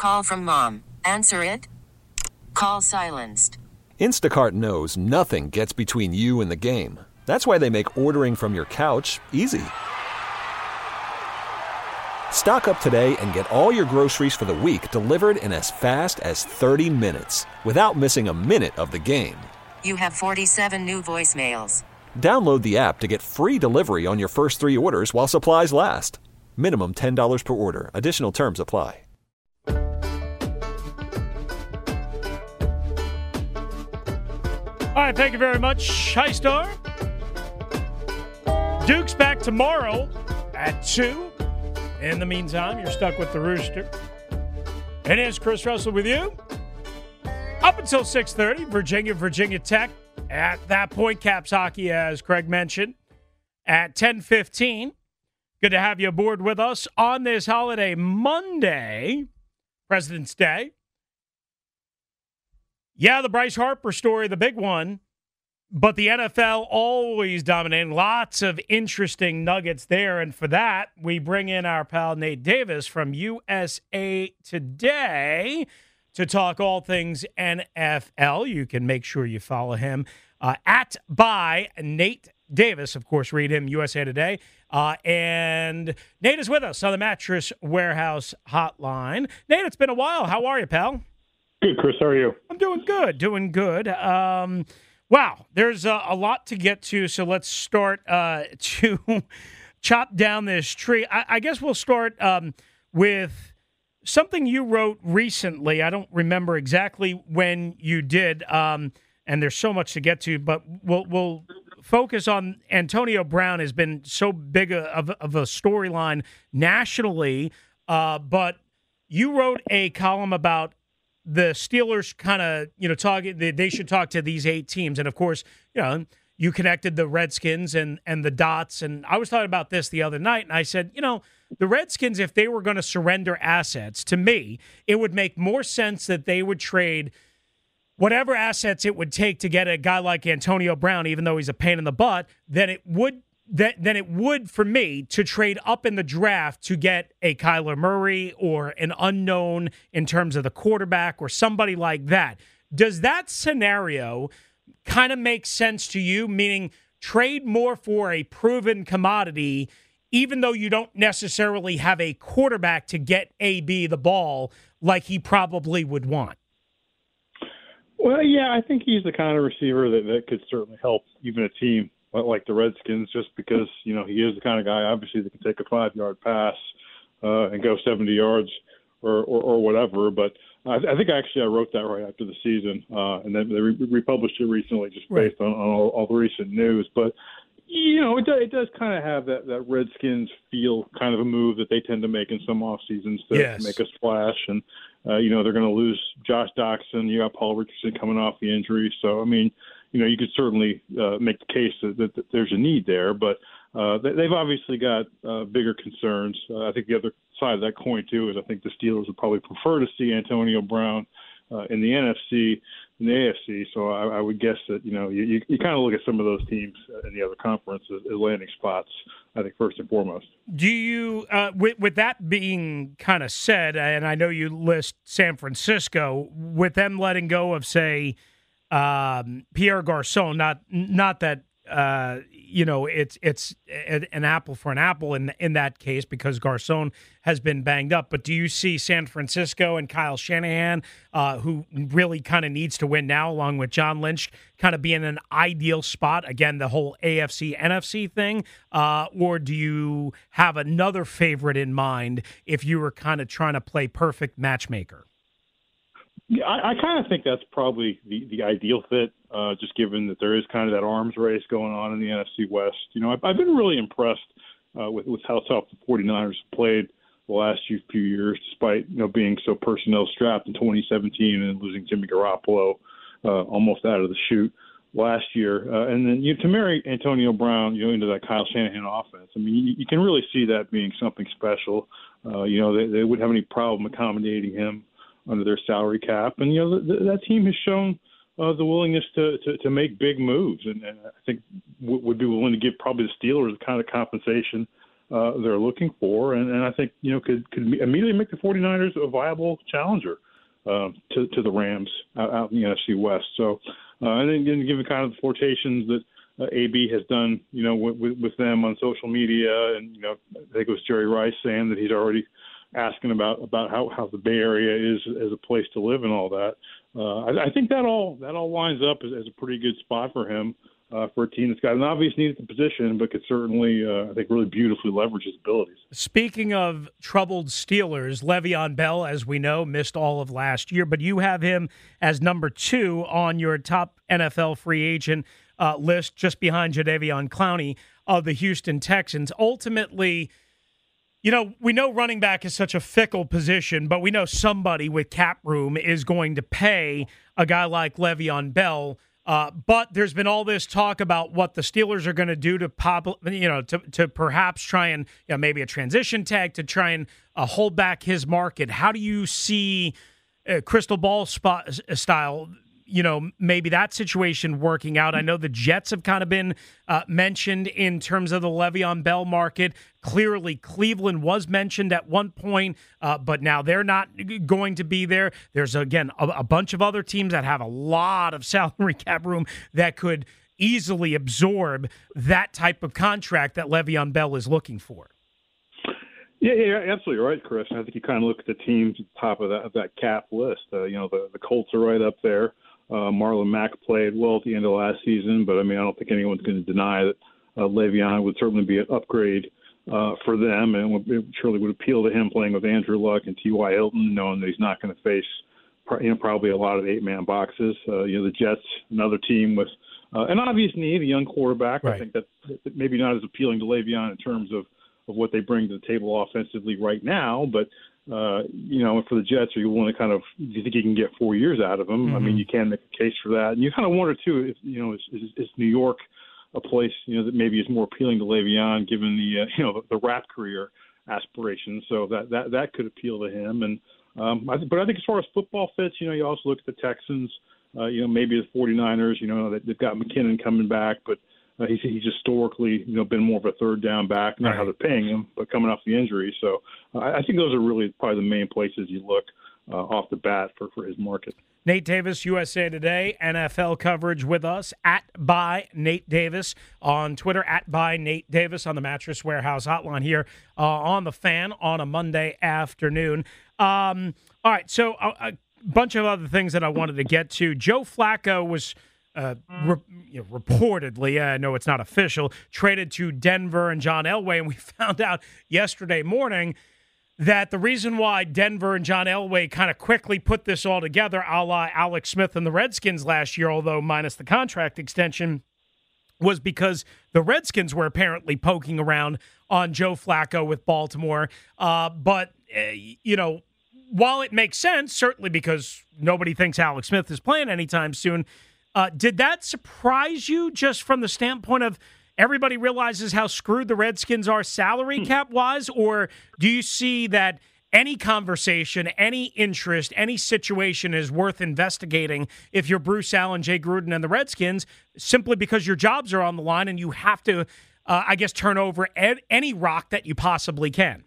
Call from mom. Answer it. Call silenced. Instacart knows nothing gets between you and the game. That's why they make ordering from your couch easy. Stock up today and get all your groceries for the week delivered in as fast as 30 minutes without missing a minute of the game. You have 47 new voicemails. Download the app to get free delivery on your first 3 orders while supplies last. Minimum $10 per order. Additional terms apply. All right, thank you very much. Hi, Star. Duke's back tomorrow at 2. In the meantime, you're stuck with the Rooster. It is Chris Russell with you. Up until 6:30, Virginia Tech. At that point, Caps hockey, as Craig mentioned, at 10:15. Good to have you aboard with us on this holiday Monday, President's Day. Yeah, the Bryce Harper story, the big one, but the NFL always dominating. Lots of interesting nuggets there, and for that, we bring in our pal Nate Davis from USA Today to talk all things NFL. You can make sure you follow him at by Nate Davis. Of course, read him, USA Today. And Nate is with us on the Mattress Warehouse hotline. Nate, it's been a while. How are you, pal? Good, Chris. How are you? I'm doing good. Wow, there's a lot to get to, so let's start to chop down this tree. I guess we'll start with something you wrote recently. I don't remember exactly when you did, and there's so much to get to, but we'll focus on Antonio Brown has been so big of a storyline nationally, but you wrote a column about the Steelers kind of, talking, they should talk to these 8 teams. And, of course, you connected the Redskins and the dots. And I was talking about this the other night, and I said, the Redskins, if they were going to surrender assets, to me, it would make more sense that they would trade whatever assets it would take to get a guy like Antonio Brown, even though he's a pain in the butt, than it would for me to trade up in the draft to get a Kyler Murray or an unknown in terms of the quarterback or somebody like that. Does that scenario kind of make sense to you? Meaning trade more for a proven commodity, even though you don't necessarily have a quarterback to get AB the ball like he probably would want? Well, yeah, I think he's the kind of receiver that could certainly help even a team like the Redskins, just because, he is the kind of guy, obviously, that can take a 5-yard pass and go 70 yards or whatever. But I think I wrote that right after the season, and then they republished it recently just based on all the recent news. But, it does kind of have that Redskins feel, kind of a move that they tend to make in some off seasons to make a splash. And, they're going to lose Josh Doxson. You got Paul Richardson coming off the injury. So, I mean, you could certainly make the case that there's a need there, but they've obviously got bigger concerns. I think the other side of that coin, too, is I think the Steelers would probably prefer to see Antonio Brown in the NFC than the AFC. So I would guess that, you kind of look at some of those teams in the other conference as landing spots, I think, first and foremost. Do you, with that being kind of said, and I know you list San Francisco, with them letting go of, say, Pierre Garçon, not that it's an apple for an apple in that case because Garçon has been banged up. But do you see San Francisco and Kyle Shanahan, who really kind of needs to win now, along with John Lynch, kind of being an ideal spot? Again, the whole AFC NFC thing, or do you have another favorite in mind if you were kind of trying to play perfect matchmaker? Yeah, I kind of think that's probably the ideal fit, just given that there is kind of that arms race going on in the NFC West. I've been really impressed with how tough the 49ers played the last few years, despite being so personnel strapped in 2017 and losing Jimmy Garoppolo almost out of the chute last year. And then to marry Antonio Brown, into that Kyle Shanahan offense, I mean, you can really see that being something special. They wouldn't have any problem accommodating him under their salary cap. And, that team has shown the willingness to make big moves. And I think would be willing to give probably the Steelers the kind of compensation they're looking for, and I think could immediately make the 49ers a viable challenger to the Rams out in the NFC West. So, and then given kind of the flirtations that AB has done, with them on social media, and I think it was Jerry Rice saying that he's already asking about how the Bay Area is as a place to live and all that. I think that all lines up as a pretty good spot for him, for a team that's got an obvious need at the position, but could certainly, I think, really beautifully leverage his abilities. Speaking of troubled Steelers, Le'Veon Bell, as we know, missed all of last year, but you have him as number 2 on your top NFL free agent list, just behind Jadeveon Clowney of the Houston Texans. Ultimately, we know running back is such a fickle position, but we know somebody with cap room is going to pay a guy like Le'Veon Bell. But there's been all this talk about what the Steelers are going to do to perhaps try and maybe a transition tag to try and hold back his market. How do you see crystal ball style? Maybe that situation working out. I know the Jets have kind of been mentioned in terms of the Le'Veon Bell market. Clearly, Cleveland was mentioned at one point, but now they're not going to be there. There's, again, a bunch of other teams that have a lot of salary cap room that could easily absorb that type of contract that Le'Veon Bell is looking for. Yeah, absolutely right, Chris. I think you kind of look at the teams at the top of that cap list. The Colts are right up there. Marlon Mack played well at the end of last season, but I don't think anyone's going to deny that Le'Veon would certainly be an upgrade for them, and it surely would appeal to him playing with Andrew Luck and T.Y. Hilton, knowing that he's not going to face probably a lot of 8-man boxes. The Jets, another team with an obvious need, a young quarterback. Right. I think that maybe not as appealing to Le'Veon in terms of what they bring to the table offensively right now, but for the Jets, are you willing to do you think you can get 4 years out of them? Mm-hmm. You can make a case for that. And you kind of wonder, too, if, is New York a place, that maybe is more appealing to Le'Veon given the rap career aspirations. So that could appeal to him. And I think as far as football fits, you also look at the Texans, maybe the 49ers, they've got McKinnon coming back, but he's historically, been more of a third down back, not how they're paying him, but coming off the injury. So I think those are really probably the main places you look off the bat for his market. Nate Davis, USA Today, NFL coverage with us, @by Nate Davis on Twitter, @by Nate Davis on the Mattress Warehouse hotline here on The Fan on a Monday afternoon. All right, so a bunch of other things that I wanted to get to. Joe Flacco was reportedly, I know it's not official, traded to Denver and John Elway, and we found out yesterday morning that the reason why Denver and John Elway kind of quickly put this all together, a la Alex Smith and the Redskins last year, although minus the contract extension, was because the Redskins were apparently poking around on Joe Flacco with Baltimore. But while it makes sense, certainly because nobody thinks Alex Smith is playing anytime soon, did that surprise you just from the standpoint of everybody realizes how screwed the Redskins are salary cap-wise, or do you see that any conversation, any interest, any situation is worth investigating if you're Bruce Allen, Jay Gruden, and the Redskins, simply because your jobs are on the line and you have to, turn over any rock that you possibly can?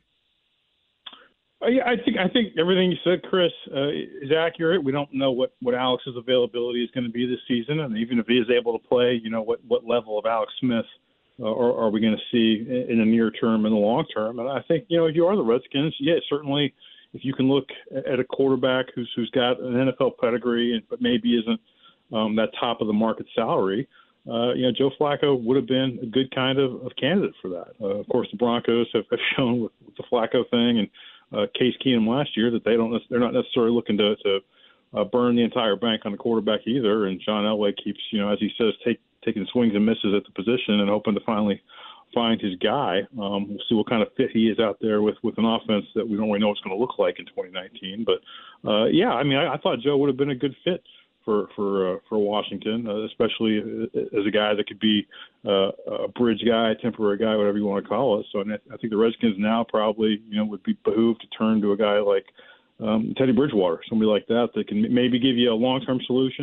Yeah, I think everything you said, Chris, is accurate. We don't know what Alex's availability is going to be this season, and even if he is able to play, what level of Alex Smith are we going to see in the near term and the long term? And I think if you are the Redskins, certainly if you can look at a quarterback who's got an NFL pedigree but maybe isn't that top of the market salary, Joe Flacco would have been a good kind of candidate for that. Of course, the Broncos have shown with the Flacco thing and Case Keenum last year that they're not necessarily looking to burn the entire bank on the quarterback either. And John Elway keeps, as he says, taking swings and misses at the position and hoping to finally find his guy. We'll see what kind of fit he is out there with an offense that we don't really know what's going to look like in 2019. But I thought Joe would have been a good fit for Washington, especially as a guy that could be a bridge guy, a temporary guy, whatever you want to call it. So I think the Redskins now probably, would be behooved to turn to a guy like Teddy Bridgewater, somebody like that can maybe give you a long-term solution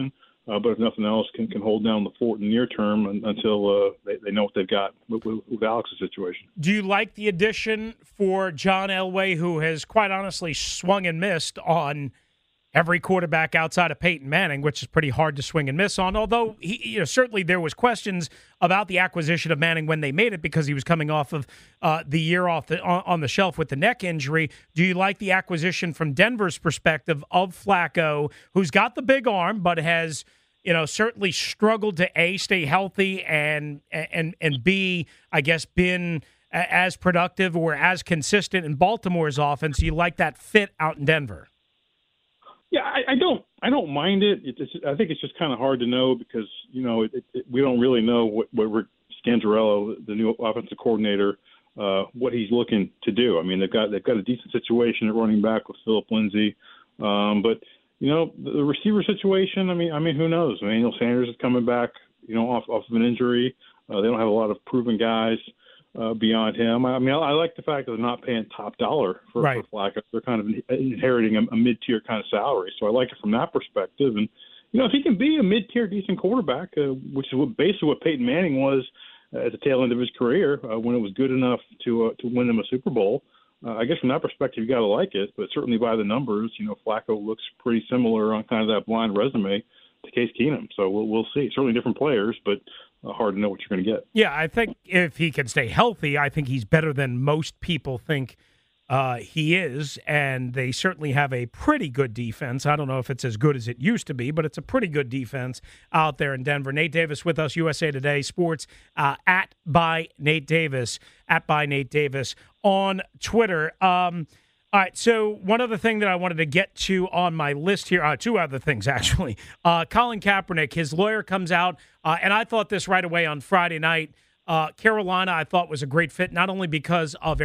but if nothing else, can hold down the fort in the near term until they know what they've got with Alex's situation. Do you like the addition for John Elway, who has quite honestly swung and missed on every quarterback outside of Peyton Manning, which is pretty hard to swing and miss on, although certainly there was questions about the acquisition of Manning when they made it because he was coming off of the year on the shelf with the neck injury. Do you like the acquisition from Denver's perspective of Flacco, who's got the big arm but has certainly struggled to A, stay healthy, and B, I guess, been as productive or as consistent in Baltimore's offense? Do you like that fit out in Denver? Yeah, I don't mind it. I think it's just kind of hard to know because we don't really know what Rick Scangarello, the new offensive coordinator, what he's looking to do. I mean, they've got a decent situation at running back with Phillip Lindsay, but the receiver situation. I mean, who knows? Emmanuel Sanders is coming back, off of an injury. They don't have a lot of proven guys beyond him. I mean, I like the fact that they're not paying top dollar for Flacco. They're kind of inheriting a mid-tier kind of salary. So I like it from that perspective. And, if he can be a mid-tier decent quarterback, which is basically what Peyton Manning was at the tail end of his career when it was good enough to win them a Super Bowl, I guess from that perspective, you got to like it. But certainly by the numbers, Flacco looks pretty similar on kind of that blind resume to Case Keenum. So we'll see. Certainly different players, but hard to know what you're going to get. Yeah, I think if he can stay healthy, I think he's better than most people think he is, and they certainly have a pretty good defense. I don't know if it's as good as it used to be, but it's a pretty good defense out there in Denver. Nate Davis with us, USA Today Sports, at by Nate Davis on Twitter. All right, so one other thing that I wanted to get to on my list here, two other things, actually. Colin Kaepernick, his lawyer comes out, and I thought this right away on Friday night. Carolina, I thought, was a great fit, not only because of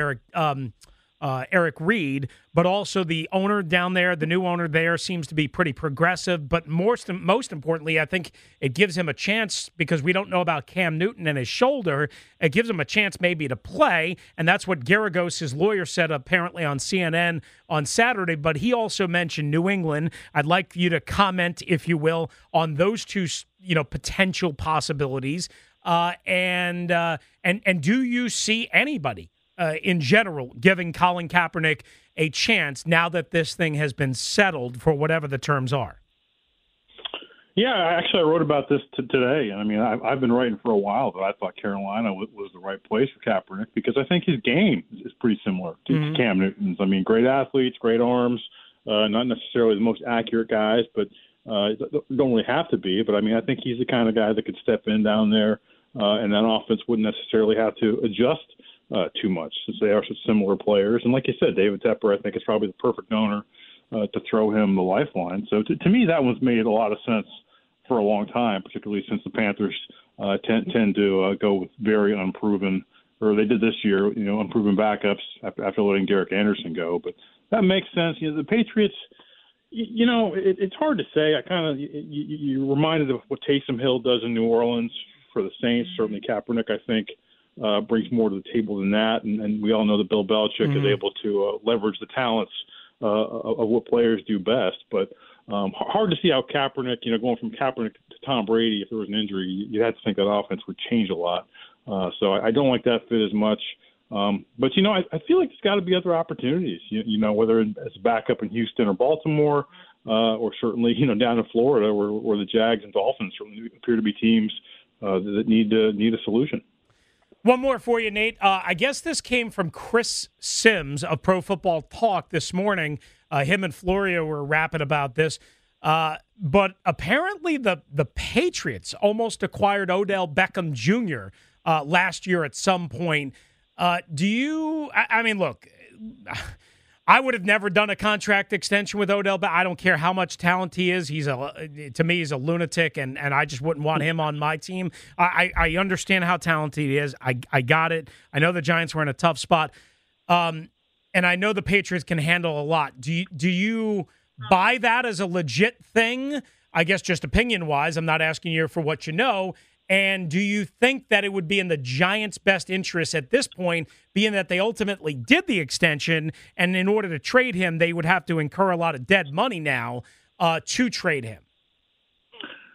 Eric Reed, but also the owner down there, the new owner there seems to be pretty progressive. But most importantly, I think it gives him a chance because we don't know about Cam Newton and his shoulder. It gives him a chance maybe to play, and that's what Garagos, his lawyer, said apparently on CNN on Saturday. But he also mentioned New England. I'd like you to comment, if you will, on those two, potential possibilities. And do you see anybody in general giving Colin Kaepernick a chance now that this thing has been settled for whatever the terms are? Yeah, actually, I wrote about this today. I mean, I've been writing for a while that I thought Carolina was the right place for Kaepernick because I think his game is pretty similar to Cam Newton's. I mean, great athletes, great arms, not necessarily the most accurate guys, but don't really have to be. But, I mean, I think he's the kind of guy that could step in down there, and that offense wouldn't necessarily have to adjust too much since they are such similar players. And like you said, David Tepper, I think, is probably the perfect owner to throw him the lifeline. So to me, that one's made a lot of sense for a long time, particularly since the Panthers tend to go with very unproven, or they did this year, unproven backups after letting Derek Anderson go. But that makes sense. The Patriots, it's hard to say. I kind of you're reminded of what Taysom Hill does in New Orleans for the Saints. Certainly Kaepernick, I think, brings more to the table than that. And we all know that Bill Belichick is able to leverage the talents of what players do best. But hard to see how Kaepernick, going from Kaepernick to Tom Brady, if there was an injury, you had to think that offense would change a lot. So I don't like that fit as much. But, I feel like there's got to be other opportunities, whether it's a backup in Houston or Baltimore, or certainly, down in Florida where the Jags and Dolphins certainly appear to be teams that need a solution. One more for you, Nate. I guess this came from Chris Sims of Pro Football Talk this morning. Him and Florio were rapping about this. But apparently the Patriots almost acquired Odell Beckham Jr. Last year at some point. Look, I would have never done a contract extension with Odell, but I don't care how much talent he is. To me, he's a lunatic, and I just wouldn't want him on my team. I understand how talented he is. I got it. I know the Giants were in a tough spot, and I know the Patriots can handle a lot. Do you buy that as a legit thing? I guess just opinion-wise, I'm not asking you for what you know. And do you think that it would be in the Giants' best interest at this point, being that they ultimately did the extension, and in order to trade him, they would have to incur a lot of dead money now to trade him?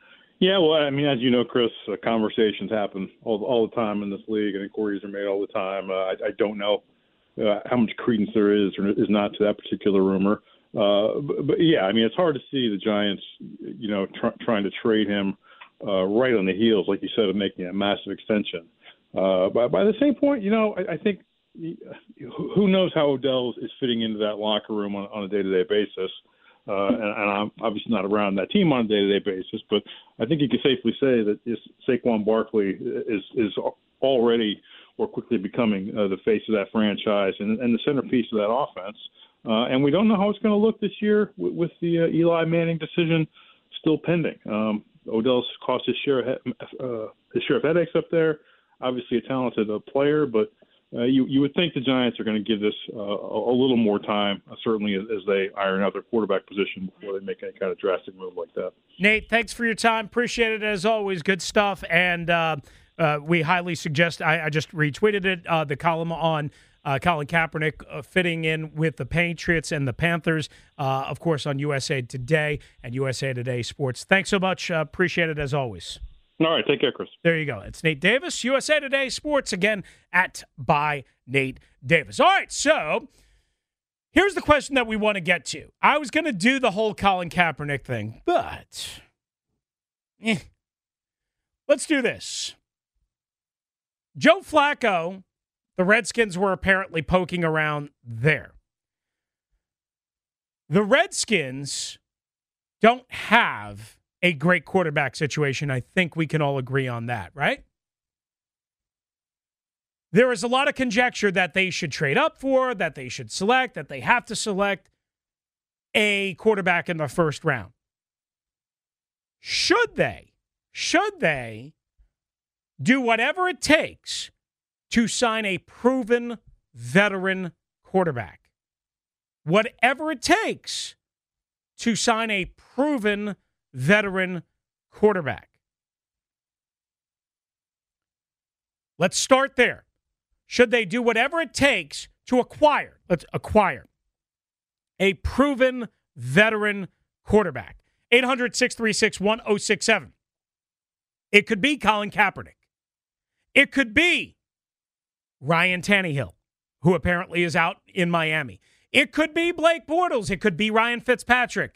Yeah, well, I mean, as you know, Chris, conversations happen all the time in this league, and inquiries are made all the time. I don't know how much credence there is or is not to that particular rumor. But yeah, I mean, it's hard to see the Giants, trying to trade him right on the heels, like you said, of making a massive extension. But by the same point, I think who knows how Odell is fitting into that locker room on a day-to-day basis. And I'm obviously not around that team on a day-to-day basis, but I think you can safely say that Saquon Barkley is already or quickly becoming the face of that franchise and the centerpiece of that offense. And we don't know how it's going to look this year with the Eli Manning decision still pending. Odell's cost his share of headaches up there. Obviously a talented player, but you would think the Giants are going to give this a little more time, certainly as they iron out their quarterback position before they make any kind of drastic move like that. Nate, thanks for your time. Appreciate it as always. Good stuff. And we highly suggest, I just retweeted it, the column on Colin Kaepernick fitting in with the Patriots and the Panthers, of course, on USA Today and USA Today Sports. Thanks so much. Appreciate it as always. All right. Take care, Chris. There you go. It's Nate Davis, USA Today Sports, again, at by Nate Davis. All right. So here's the question that we want to get to. I was going to do the whole Colin Kaepernick thing, but let's do this. Joe Flacco, the Redskins were apparently poking around there. The Redskins don't have a great quarterback situation. I think we can all agree on that, right? There is a lot of conjecture that they should trade up for, that they should select, that they have to select a quarterback in the first round. Should they do whatever it takes to sign a proven veteran quarterback? Whatever it takes to sign a proven veteran quarterback. Let's start there. Should they do whatever it takes to acquire a proven veteran quarterback? 800-636-1067. It could be Colin Kaepernick. It could be Ryan Tannehill, who apparently is out in Miami. It could be Blake Bortles. It could be Ryan Fitzpatrick.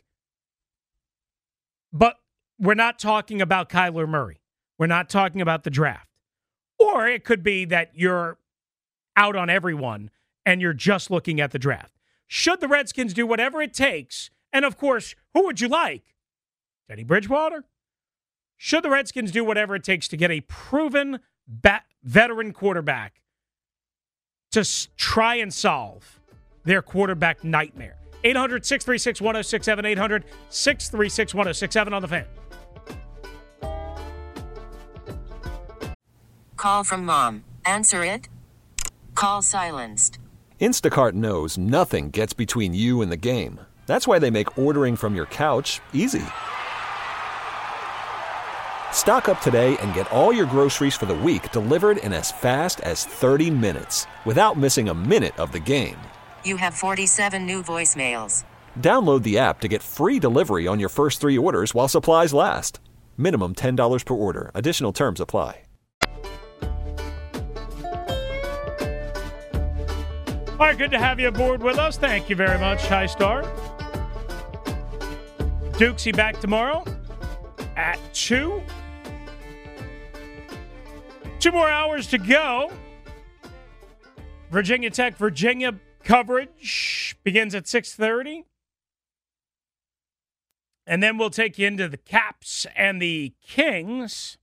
But we're not talking about Kyler Murray. We're not talking about the draft. Or it could be that you're out on everyone and you're just looking at the draft. Should the Redskins do whatever it takes, and of course, who would you like? Teddy Bridgewater? Should the Redskins do whatever it takes to get a proven veteran quarterback to try and solve their quarterback nightmare? 800-636-1067, 800-636-1067 on the Fan. Call from mom. Answer it. Call silenced. Instacart knows nothing gets between you and the game. That's why they make ordering from your couch easy. Stock up today and get all your groceries for the week delivered in as fast as 30 minutes without missing a minute of the game. You have 47 new voicemails. Download the app to get free delivery on your first 3 orders while supplies last. Minimum $10 per order. Additional terms apply. All right, good to have you aboard with us. Thank you very much, High Star. Dukesy back tomorrow at 2. 2 more hours to go. Virginia Tech, Virginia coverage begins at 6:30. And then we'll take you into the Caps and the Kings.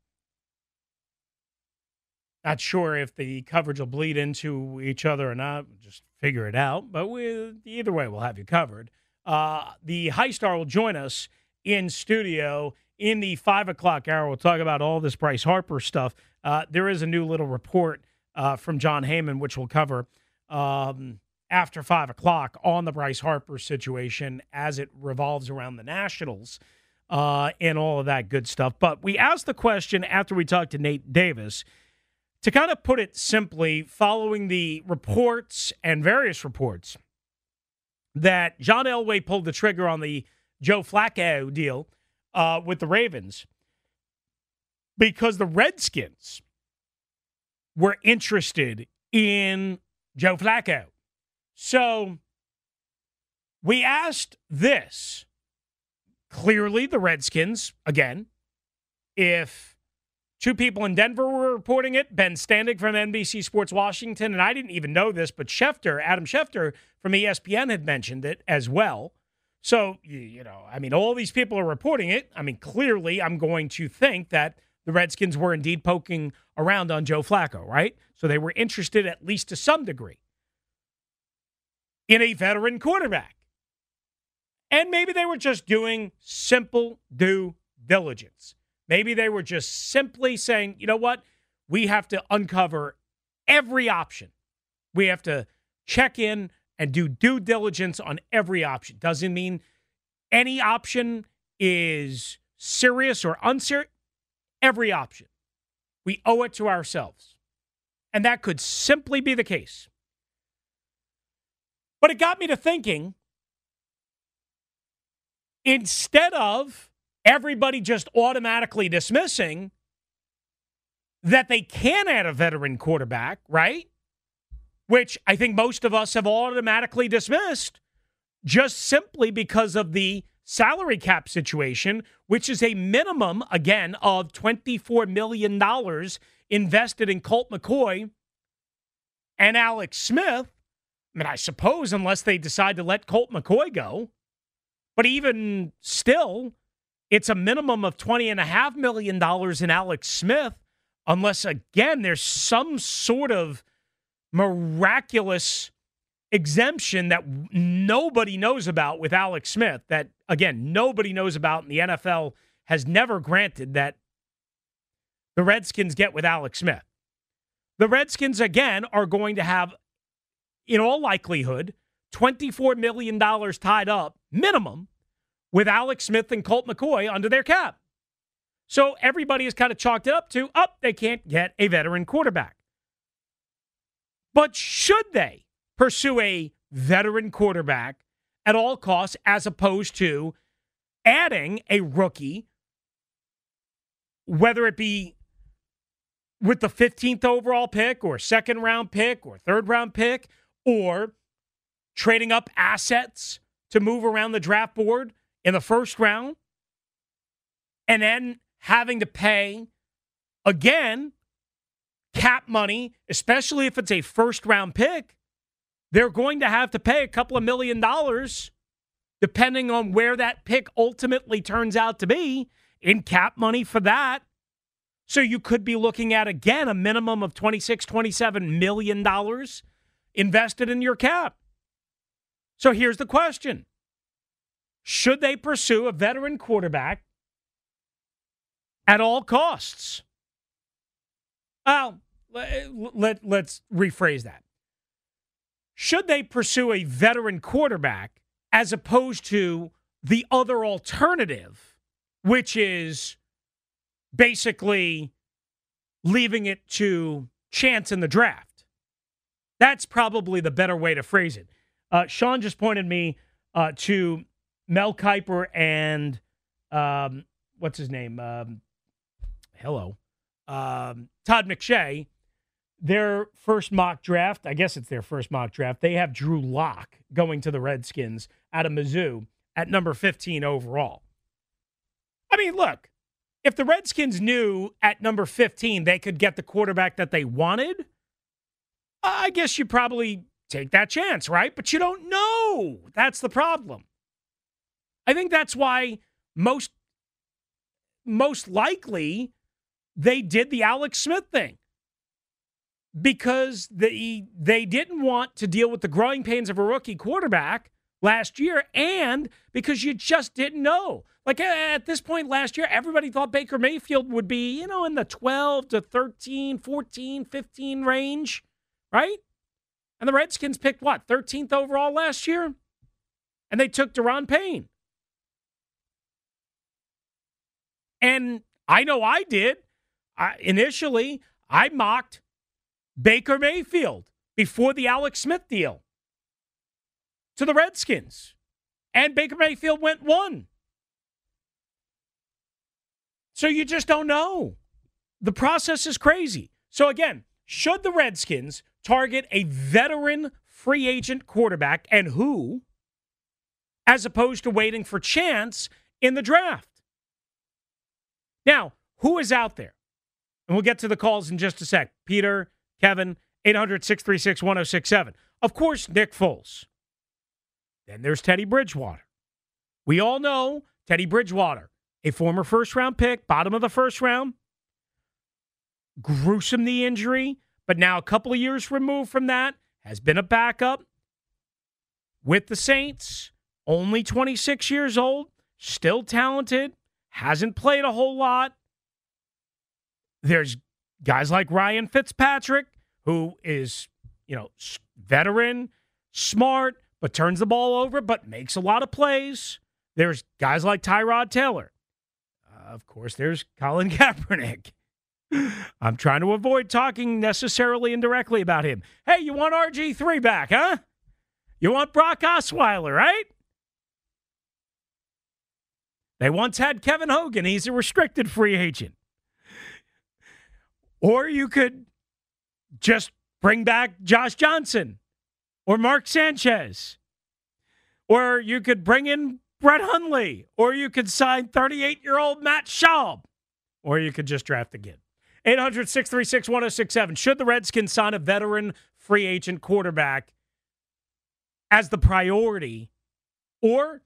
Not sure if the coverage will bleed into each other or not. We'll just figure it out. But either way, we'll have you covered. The High Star will join us in studio in the 5 o'clock hour. We'll talk about all this Bryce Harper stuff. There is a new little report from John Heyman, which we'll cover after 5 o'clock on the Bryce Harper situation as it revolves around the Nationals and all of that good stuff. But we asked the question after we talked to Nate Davis, to kind of put it simply, following the reports and various reports that John Elway pulled the trigger on the Joe Flacco deal with the Ravens, because the Redskins were interested in Joe Flacco. So we asked this. Clearly, the Redskins, again, if two people in Denver were reporting it, Ben Standig from NBC Sports Washington, and I didn't even know this, but Adam Schefter from ESPN had mentioned it as well. So, all these people are reporting it. Clearly, I'm going to think that the Redskins were indeed poking around on Joe Flacco, right? So they were interested, at least to some degree, in a veteran quarterback. And maybe they were just doing simple due diligence. Maybe they were just simply saying, you know what? We have to uncover every option. We have to check in and do due diligence on every option. Doesn't mean any option is serious or unserious. Every option. We owe it to ourselves. And that could simply be the case. But it got me to thinking, instead of everybody just automatically dismissing that they can add a veteran quarterback, right? Which I think most of us have automatically dismissed just simply because of the salary cap situation, which is a minimum, again, of $24 million invested in Colt McCoy and Alex Smith. I suppose unless they decide to let Colt McCoy go. But even still, it's a minimum of $20.5 million in Alex Smith, unless, again, there's some sort of miraculous exemption that nobody knows about with Alex Smith, that, again, nobody knows about, and the NFL has never granted, that the Redskins get with Alex Smith. The Redskins, again, are going to have, in all likelihood, $24 million tied up, minimum, with Alex Smith and Colt McCoy under their cap. So everybody has kind of chalked it up to, they can't get a veteran quarterback. But should they pursue a veteran quarterback at all costs as opposed to adding a rookie, whether it be with the 15th overall pick or second round pick or third round pick, or trading up assets to move around the draft board in the first round, and then having to pay, again, cap money, especially if it's a first round pick? They're going to have to pay a couple of $1 million, depending on where that pick ultimately turns out to be, in cap money for that. So you could be looking at, again, a minimum of $26, $27 million invested in your cap. So here's the question. Should they pursue a veteran quarterback at all costs? Well, let's rephrase that. Should they pursue a veteran quarterback as opposed to the other alternative, which is basically leaving it to chance in the draft? That's probably the better way to phrase it. Sean just pointed me to Mel Kiper and what's his name? Todd McShay. Their first mock draft, I guess it's their first mock draft, they have Drew Lock going to the Redskins out of Mizzou at number 15 overall. Look, if the Redskins knew at number 15 they could get the quarterback that they wanted, I guess you probably take that chance, right? But you don't know. That's the problem. I think that's why most likely they did the Alex Smith thing, because they didn't want to deal with the growing pains of a rookie quarterback last year, and because you just didn't know. Like at this point last year, everybody thought Baker Mayfield would be, in the 12 to 13, 14, 15 range, right? And the Redskins picked, 13th overall last year? And they took Daron Payne. And I know I did. Initially, I mocked Baker Mayfield before the Alex Smith deal to the Redskins. And Baker Mayfield went 1. So you just don't know. the process is crazy. So again, should the Redskins target a veteran free agent quarterback, and who, as opposed to waiting for chance in the draft? Now, who is out there? And we'll get to the calls in just a sec. Peter, Kevin, 800-636-1067. Of course, Nick Foles. Then there's Teddy Bridgewater. We all know Teddy Bridgewater, a former first-round pick, bottom of the first round. Gruesome knee injury, but now a couple of years removed from that, has been a backup with the Saints, only 26 years old, still talented, hasn't played a whole lot. There's guys like Ryan Fitzpatrick, who is, veteran, smart, but turns the ball over, but makes a lot of plays. There's guys like Tyrod Taylor. Of course, there's Colin Kaepernick. I'm trying to avoid talking necessarily indirectly about him. Hey, you want RG3 back, huh? You want Brock Osweiler, right? They once had Kevin Hogan. He's a restricted free agent. Or you could just bring back Josh Johnson or Mark Sanchez. Or you could bring in Brett Hundley. Or you could sign 38-year-old Matt Schaub. Or you could just draft again. 800-636-1067. Should the Redskins sign a veteran free agent quarterback as the priority? Or,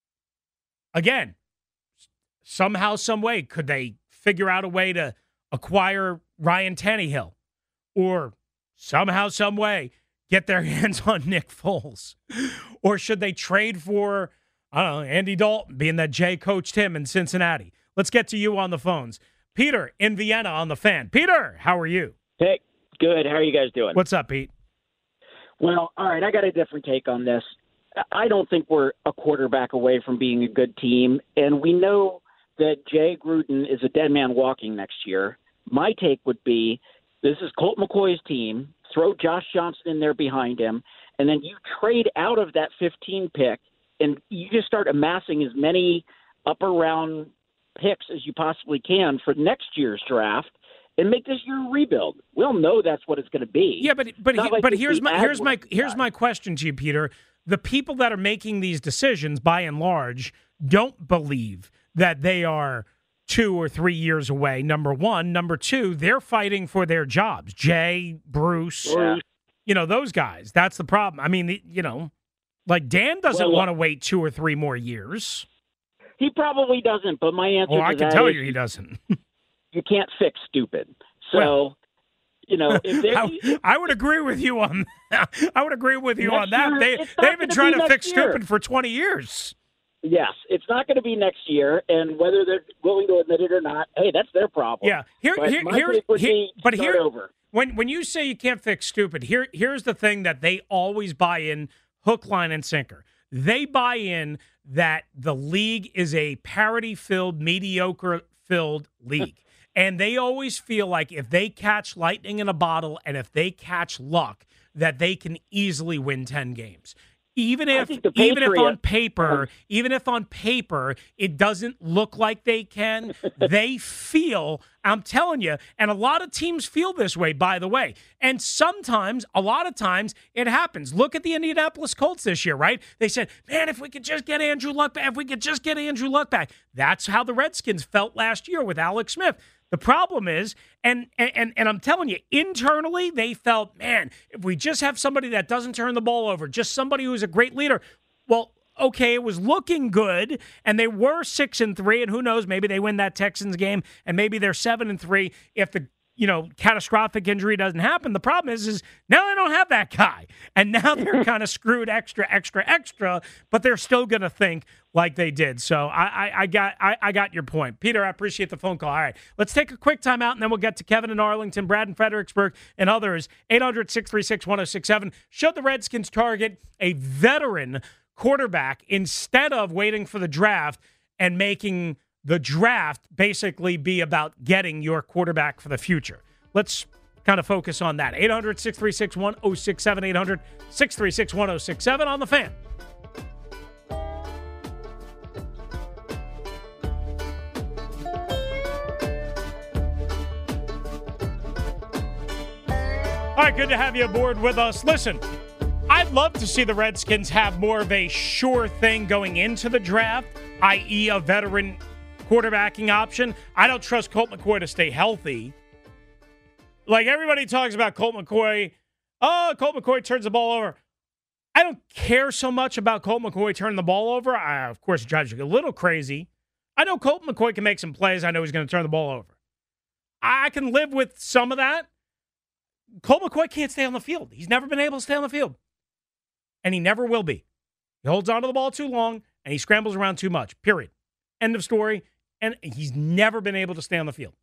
again, somehow, some way, could they figure out a way to acquire Ryan Tannehill? Or somehow, some way, get their hands on Nick Foles? Or should they trade for, Andy Dalton, being that Jay coached him in Cincinnati? Let's get to you on the phones. Peter in Vienna on the Fan. Peter, how are you? Hey, good. How are you guys doing? What's up, Pete? Well, all right, I got a different take on this. I don't think we're a quarterback away from being a good team, and we know that Jay Gruden is a dead man walking next year. My take would be this is Colt McCoy's team. Throw Josh Johnson in there behind him, and then you trade out of that 15 pick, and you just start amassing as many upper round picks as you possibly can for next year's draft and make this year a rebuild. We all know that's what it's going to be. Yeah, but here's my question to you, Peter. The people that are making these decisions, by and large, don't believe that they are 2 or 3 years away. Number one, number two, they're fighting for their jobs. Jay, Bruce, those guys. That's the problem. I mean, like Dan doesn't want to wait 2 or 3 more years. He probably doesn't, but my answer to that is... I can tell you he doesn't. You can't fix stupid. So, if I would agree with you on that. I would agree with you on that. They've been trying to fix stupid for 20 years. Yes, it's not going to be next year, and whether they're willing to admit it or not, hey, that's their problem. Yeah, when you say you can't fix stupid, here's the thing that they always buy in, hook, line, and sinker. They buy in that the league is a parity-filled, mediocre-filled league. And they always feel like if they catch lightning in a bottle and if they catch luck, that they can easily win 10 games. Even if on paper it doesn't look like they can, they feel, I'm telling you, and a lot of teams feel this way, by the way. And a lot of times, it happens. Look at the Indianapolis Colts this year, right? They said, man, if we could just get Andrew Luck back, That's how the Redskins felt last year with Alex Smith. The problem is, and I'm telling you, internally, they felt, man, if we just have somebody that doesn't turn the ball over, just somebody who's a great leader, well, okay, it was looking good, and they were 6-3, and who knows, maybe they win that Texans game, and maybe they're 7-3 if the catastrophic injury doesn't happen. The problem is now they don't have that guy, and now they're kind of screwed extra, but they're still going to think like they did. So I got your point. Peter, I appreciate the phone call. All right, let's take a quick time out, and then we'll get to Kevin in Arlington, Brad in Fredericksburg, and others. 800-636-1067. Should the Redskins target a veteran quarterback instead of waiting for the draft and making the draft basically be about getting your quarterback for the future? Let's kind of focus on that. 800-636-1067, 800-636-1067 on the Fan. All right, good to have you aboard with us. Listen, I'd love to see the Redskins have more of a sure thing going into the draft, i.e. a veteran quarterbacking option. I don't trust Colt McCoy to stay healthy. Like, everybody talks about Colt McCoy. Oh, Colt McCoy turns the ball over. I don't care so much about Colt McCoy turning the ball over. Of course, it drives you a little crazy. I know Colt McCoy can make some plays. I know he's going to turn the ball over. I can live with some of that. Colt McCoy can't stay on the field. He's never been able to stay on the field. And he never will be. He holds onto the ball too long, and he scrambles around too much, period. End of story. And he's never been able to stay on the field.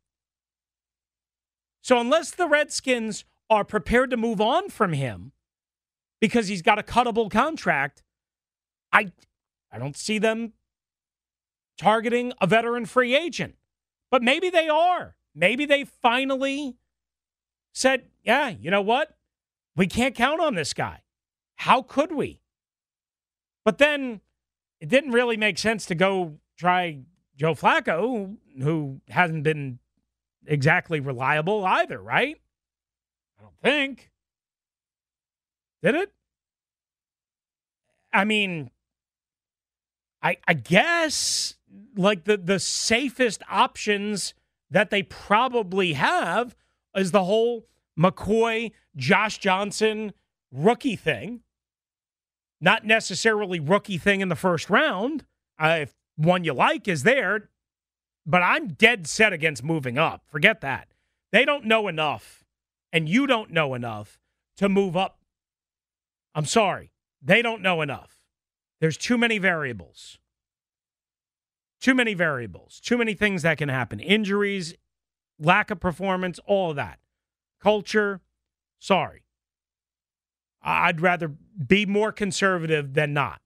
So unless the Redskins are prepared to move on from him because he's got a cuttable contract, I don't see them targeting a veteran free agent. But maybe they are. Maybe they finally said, yeah, you know what? We can't count on this guy. How could we? But then it didn't really make sense to go try Joe Flacco, who hasn't been exactly reliable either, right? I don't think. Did it? I mean, I guess like the safest options that they probably have is the whole McCoy, Josh Johnson rookie thing. Not necessarily rookie thing in the first round. If one you like is there. But I'm dead set against moving up. Forget that. They don't know enough, and you don't know enough to move up. I'm sorry. They don't know enough. There's too many variables. Too many variables. Too many things that can happen. Injuries, lack of performance, all of that. Culture, sorry. I'd rather be more conservative than not.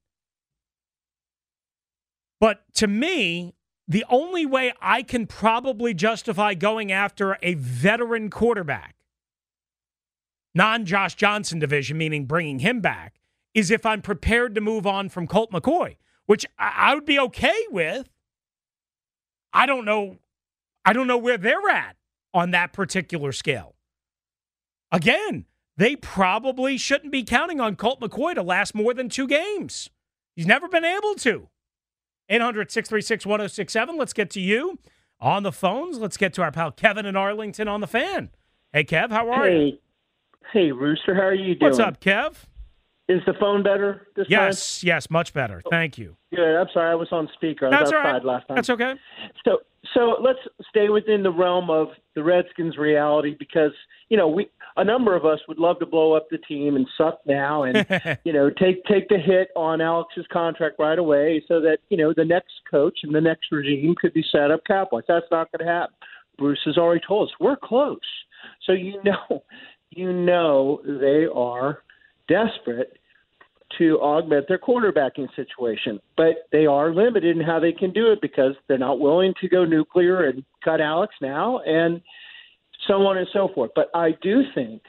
But to me, the only way I can probably justify going after a veteran quarterback, non-Josh Johnson division, meaning bringing him back, is if I'm prepared to move on from Colt McCoy, which I would be okay with. I don't know where they're at on that particular scale. Again, they probably shouldn't be counting on Colt McCoy to last more than 2 games. He's never been able to. 800-636-1067. Let's get to you on the phones. Let's get to our pal Kevin in Arlington on the Fan. Hey, Kev, how are you? Hey, Rooster, how are you doing? What's up, Kev? Is the phone better this time? Yes, much better. Thank you. Good. I'm sorry, I was on speaker. I was outside last time. That's okay. So let's stay within the realm of the Redskins' reality because, a number of us would love to blow up the team and suck now and, take the hit on Alex's contract right away so that, the next coach and the next regime could be set up cap-wise. That's not going to happen. Bruce has already told us we're close. So they are desperate to augment their quarterbacking situation, but they are limited in how they can do it because they're not willing to go nuclear and cut Alex now and so on and so forth. But I do think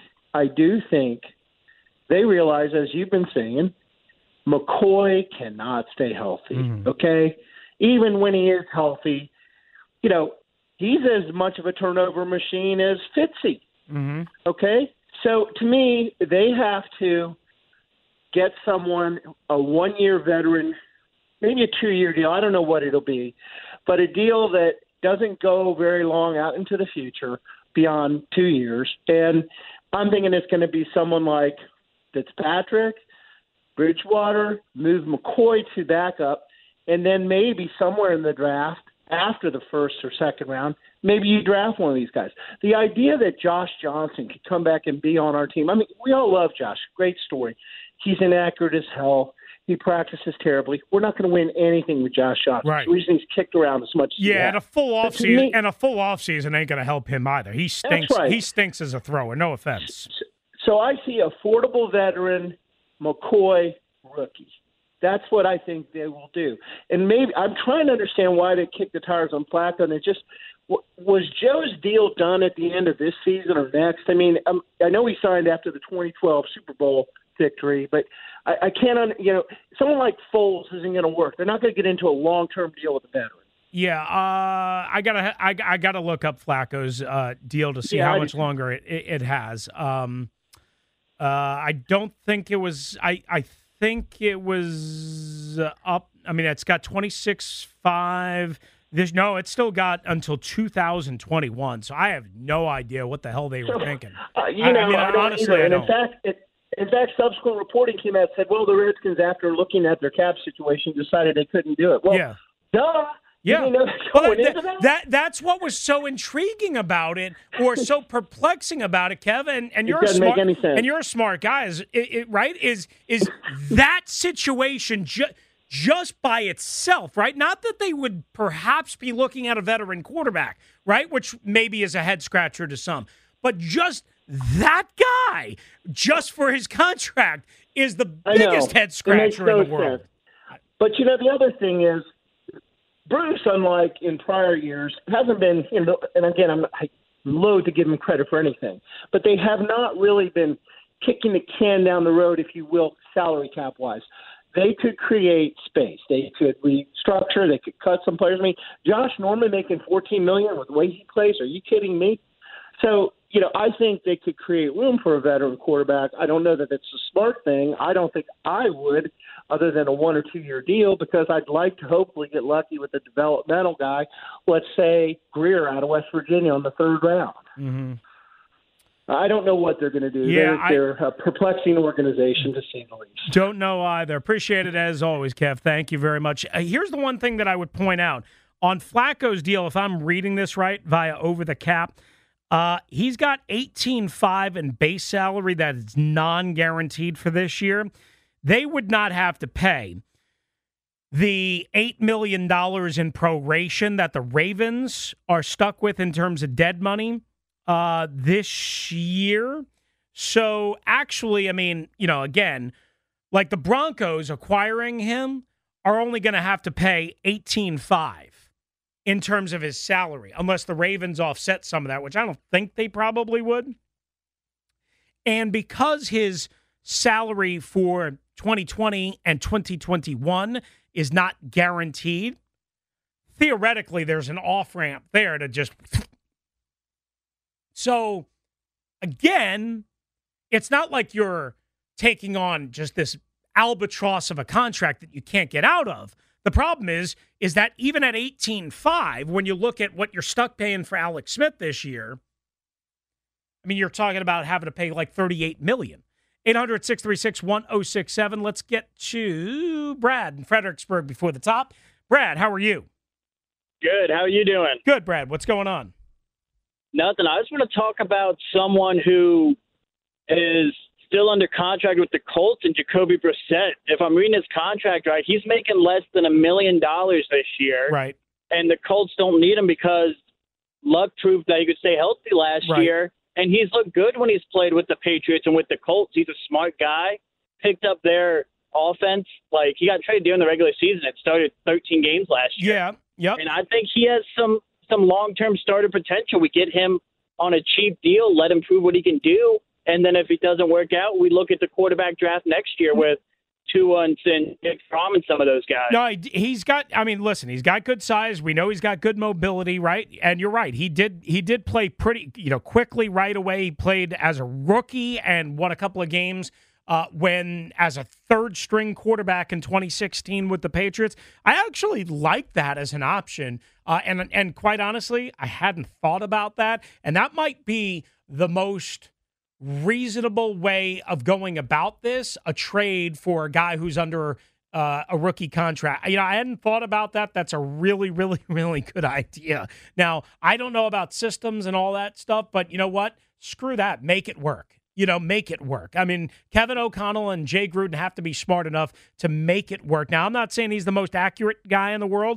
they realize, as you've been saying, McCoy cannot stay healthy, okay? Even when he is healthy, he's as much of a turnover machine as Fitzy, okay? So to me, they have to get someone, a 1-year veteran, maybe a 2-year deal. I don't know what it'll be, but a deal that doesn't go very long out into the future beyond 2 years. And I'm thinking it's going to be someone like Fitzpatrick, Bridgewater, move McCoy to backup, and then maybe somewhere in the draft after the first or second round, maybe you draft one of these guys. The idea that Josh Johnson could come back and be on our team, I mean, we all love Josh. Great story. He's inaccurate as hell. He practices terribly. We're not going to win anything with Josh Johnson. Right. The reason he's kicked around as much as and a full offseason ain't going to help him either. He stinks. That's right. He stinks as a thrower. No offense. So I see affordable veteran McCoy rookie. That's what I think they will do. And maybe I'm trying to understand why they kicked the tires on Flacco. And it just was Joe's deal done at the end of this season or next? I mean, I know he signed after the 2012 Super Bowl victory, but I can't, someone like Foles isn't going to work. They're not going to get into a long-term deal with a veteran. Yeah, I gotta look up Flacco's deal to see how much longer it has. I don't think it was. I think it was up. I mean, it's got 26.5. No, it's still got until 2021. So I have no idea what the hell they were thinking. I don't. In fact, subsequent reporting came out and said, well, the Redskins, after looking at their cap situation, decided they couldn't do it. Well, yeah. Duh. Yeah, that's what was so intriguing about it, or so perplexing about it, Kevin. And you're a smart guy, right? Is that situation just by itself, right? Not that they would perhaps be looking at a veteran quarterback, right? Which maybe is a head scratcher to some, but just that guy, just for his contract, is the biggest head scratcher in the world. Sense. But the other thing is, Bruce, unlike in prior years, hasn't been, and again, I'm loath to give him credit for anything, but they have not really been kicking the can down the road, if you will, salary cap wise. They could create space. They could restructure. They could cut some players. I mean, Josh Norman making $14 million with the way he plays. Are you kidding me? So, I think they could create room for a veteran quarterback. I don't know that it's a smart thing. I don't think I would, other than a 1 or 2 year deal, because I'd like to hopefully get lucky with a developmental guy, let's say Greer out of West Virginia in the 3rd round. Mm-hmm. I don't know what they're going to do. Yeah, they're a perplexing organization, to say the least. Don't know either. Appreciate it as always, Kev. Thank you very much. Here's the one thing that I would point out. On Flacco's deal, if I'm reading this right, via Over the Cap, he's got $18.5 in base salary that is non-guaranteed for this year. They would not have to pay the $8 million in proration that the Ravens are stuck with in terms of dead money this year. So actually, I mean, again, like the Broncos acquiring him are only going to have to pay $18.5 in terms of his salary, unless the Ravens offset some of that, which I don't think they probably would. And because his salary for 2020 and 2021 is not guaranteed, theoretically there's an off-ramp there to just... So, again, it's not like you're taking on just this albatross of a contract that you can't get out of. The problem is that even at 18.5, when you look at what you're stuck paying for Alex Smith this year, I mean, you're talking about having to pay like $38 million. 800-636-1067. Let's get to Brad in Fredericksburg before the top. Brad, how are you? Good. How are you doing? Good, Brad. What's going on? Nothing. I just want to talk about someone who is still under contract with the Colts and Jacoby Brissett. If I'm reading his contract right, he's making less than $1 million this year. Right. And the Colts don't need him because Luck proved that he could stay healthy last year. And he's looked good when he's played with the Patriots and with the Colts. He's a smart guy. Picked up their offense. Like, he got traded during the regular season. It started 13 games last year. Yeah. Yep. And I think he has some long-term starter potential. We get him on a cheap deal, let him prove what he can do. And then if it doesn't work out, we look at the quarterback draft next year with Tua and Nick Fromm and some of those guys. No, he's got good size. We know he's got good mobility, right? And you're right. He did play pretty, quickly right away. He played as a rookie and won a couple of games when as a third-string quarterback in 2016 with the Patriots. I actually like that as an option. And quite honestly, I hadn't thought about that. And that might be the most reasonable way of going about this, a trade for a guy who's under a rookie contract. I hadn't thought about that. That's a really, really, really good idea. Now, I don't know about systems and all that stuff, but you know what? Screw that. Make it work. Make it work. I mean, Kevin O'Connell and Jay Gruden have to be smart enough to make it work. Now, I'm not saying he's the most accurate guy in the world.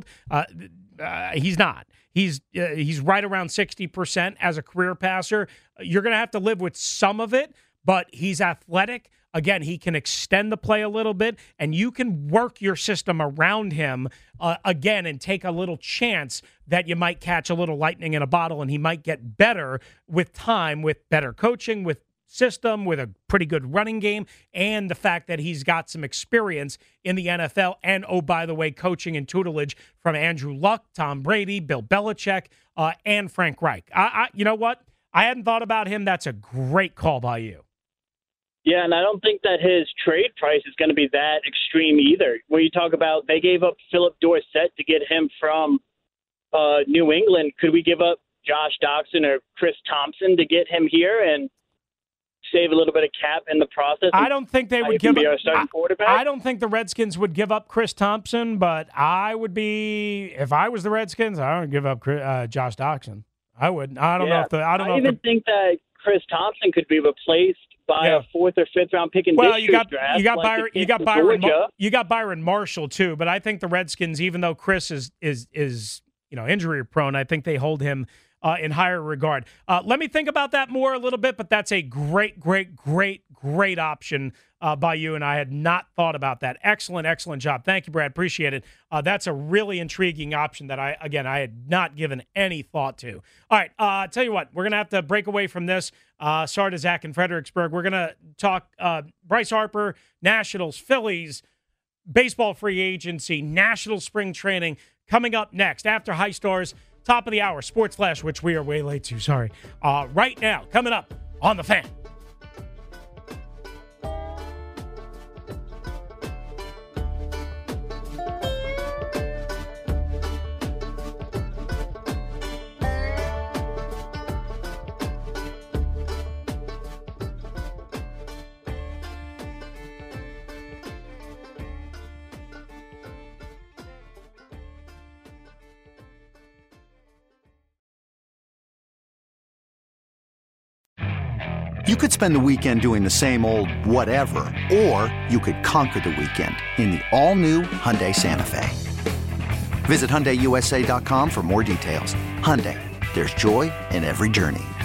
He's not. He's right around 60% as a career passer. You're going to have to live with some of it, but he's athletic. Again, he can extend the play a little bit, and you can work your system around him again and take a little chance that you might catch a little lightning in a bottle, and he might get better with time, with better coaching, with system, with a pretty good running game, and the fact that he's got some experience in the NFL, and, oh, by the way, coaching and tutelage from Andrew Luck, Tom Brady, Bill Belichick, and Frank Reich. You know what? I hadn't thought about him. That's a great call by you. Yeah, and I don't think that his trade price is going to be that extreme either. When you talk about they gave up Philip Dorsett to get him from New England, could we give up Josh Doctson or Chris Thompson to get him here and save a little bit of cap in the process? I don't think they would give be up. our starting quarterback. I don't think the Redskins would give up Chris Thompson, but I would be if I was the Redskins. I would give up Josh Doctson. I would. I don't know if I even think that Chris Thompson could be replaced by a 4th or 5th round pick in this year's draft. You got Byron Marshall too, but I think the Redskins, even though Chris is injury prone, I think they hold him in higher regard. Let me think about that more a little bit, but that's a great option by you, and I had not thought about that. Excellent job. Thank you, Brad. Appreciate it. That's a really intriguing option that I had not given any thought to. All right, tell you what, we're going to have to break away from this. Sorry to Zach in Fredericksburg. We're going to talk Bryce Harper, Nationals, Phillies, baseball free agency, national spring training coming up next after High Stars. Top of the hour, Sports Flash, which we are way late to, sorry. Right now, coming up on The Fan. You could spend the weekend doing the same old whatever, or you could conquer the weekend in the all-new Hyundai Santa Fe. Visit HyundaiUSA.com for more details. Hyundai, there's joy in every journey.